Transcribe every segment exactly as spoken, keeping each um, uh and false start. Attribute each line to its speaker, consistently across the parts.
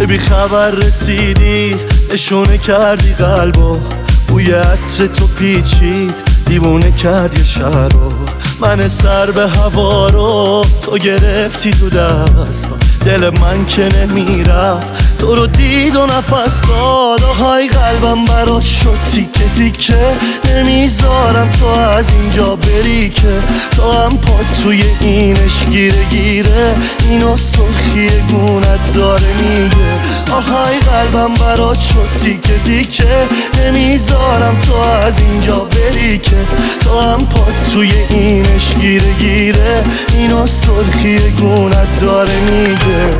Speaker 1: که بی خبر رسیدی نشونه کردی قلبو، بوی عطر تو پیچید دیوونه کردی شهر رو. من سر به هوا رو تو گرفتی تو دستم، دل من که نمیرفت تو رو دید و نفس داد. آهای قلبم برات شد تیکه تیکه، نمیذارم تو از اینجا بری که تو هم پاد توی اینش گیره گیره، اینو سرخی گونت داره میگه. آهای قلبم برات شد تیکه تیکه، نمیذارم تو از اینجا بری که تو هم پاد توی اینش گیره گیره، اینو سرخی گونت داره میگه.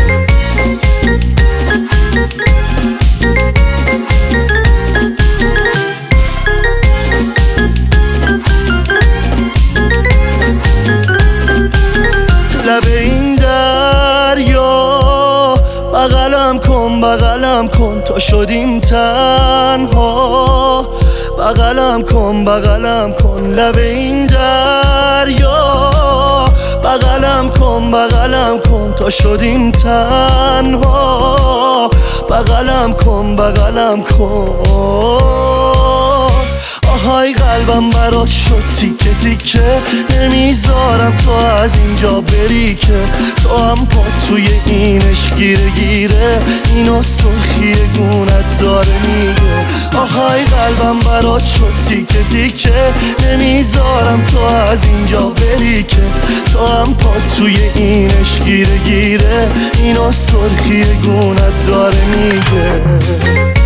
Speaker 1: لب این دریا بغلم کن بغلم کن تا شدیم تنها، بغلم کن بغلم کن لب این دریا، بغلم کن بغلم کن تا شدیم تنها، بغلم کن بغلم کن. آهای قلبم برات شد تیکه تیکه، نمیذارم تو از اینجا بری که تو هم پاد توی اینش گیره گیره، اینو سرخی گونت داره میگه. آهای قلبم برات شد تیکه تیکه، نمیذارم تو از اینجا بری که تو هم پاد توی اینش گیره گیره، اینو سرخی گونت داره میگه.